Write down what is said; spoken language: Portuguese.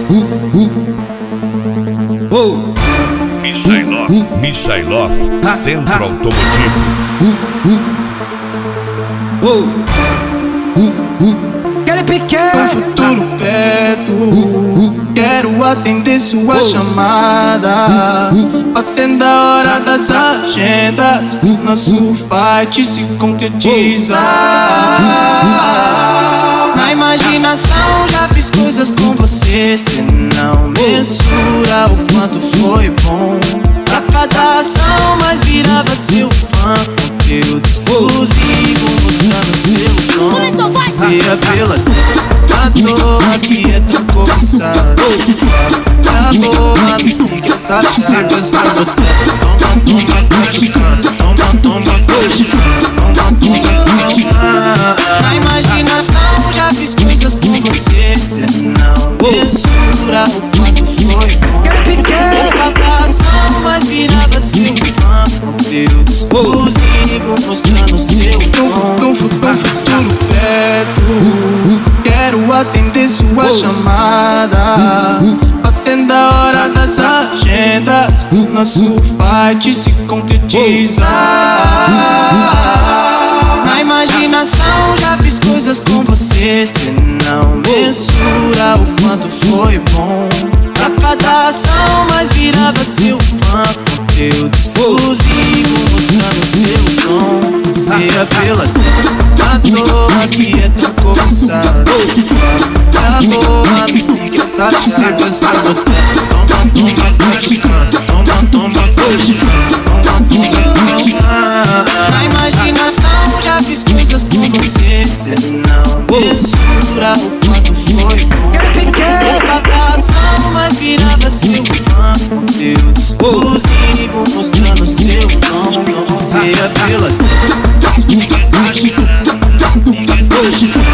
Michailov, Centro Automotivo. Aquele pequeno Um futuro perto, quero atender sua chamada. Batendo a hora das agendas, nosso fight se concretizar. Na imaginação já fiz coisas com você, cê não mensura o quanto foi bom. A cada ação mais virava seu fã, conteúdo exclusivo mostrando seu dom. Você apelação, a toa que é tão cobiçada. A boa me explica essa chave. Na imaginação já fiz coisas com você, cê não mensura o quanto foi bom. A cada ação mais virava seu fã, conteúdo exclusivo mostrando seu dom. Num futuro perto, quero atender sua chamada. Batendo a hora das agendas, nosso fight se concretizar. Na imaginação já fiz coisas com você, cê não mensura o quanto foi bom. A cada ação mais virava seu fã, conteúdo exclusivo mostrando seu dom. Você apelação, a toa que é tão cobiçada. A boa me explica essa chave. Na imaginação já fiz coisas com você, cê não mensura o quanto foi bom. A cada ação mais virava seu fã, conteúdo exclusivo mostrando seu dom. Você apelação.